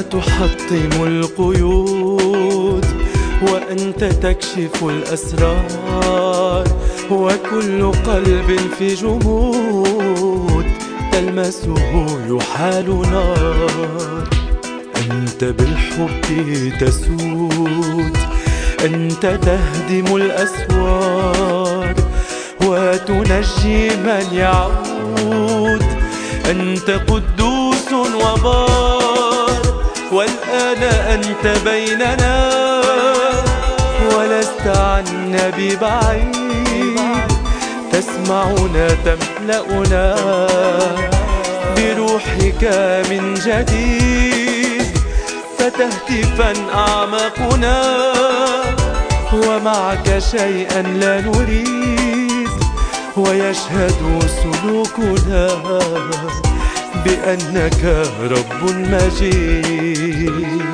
تحطم القيود وأنت تكشف الأسرار، وكل قلب في جمود تلمسه يحال نار. أنت بالحب تسود، أنت تهدم الأسوار وتنجي من يعود. أنت قدوس وبار، والآن أنت بيننا ولست عنا ببعيد. تسمعنا تملأنا بروحك من جديد، فتهتفا أعماقنا ومعك شيئا لا نريد. ويشهد سلوكنا بأنك رب مجيد.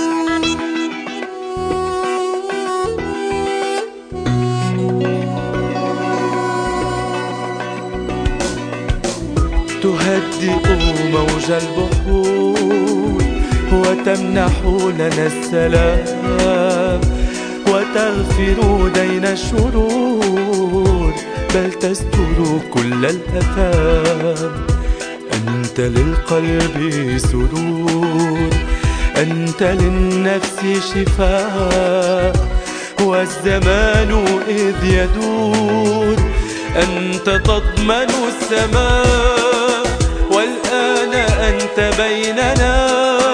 تهدئ موج البحور وتمنح لنا السلام، وتغفر دين الشرور بل تستر كل الآثام. أنت للقلب سرور، أنت للنفس شفاء، والزمان إذ يدور أنت تضمن السماء. والآن أنت بيننا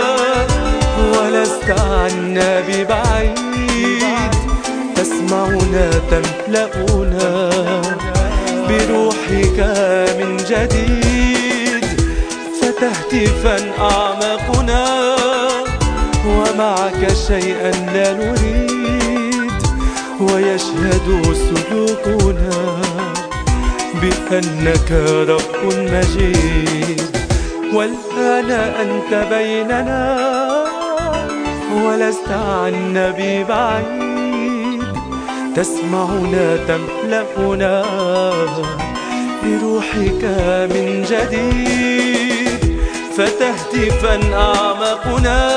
ولست عنا ببعيد. تسمعنا تملأنا بروحك من جديد، فتهتفا أعماقنا ومعك شيئا لا نريد. ويشهد سلوكنا بأنك رب مجيد. والآن أنت بيننا ولست عنا ببعيد. تسمعنا تملأنا بروحك من جديد، فتهتفا أعماقنا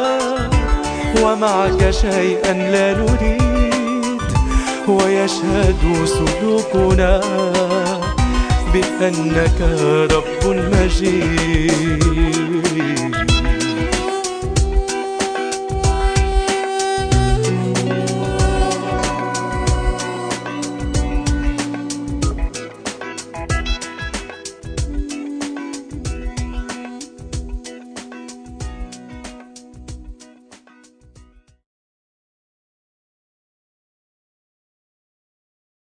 ومعك شيئا لا نريد. ويشهد سلوكنا بأنك رب مجيد.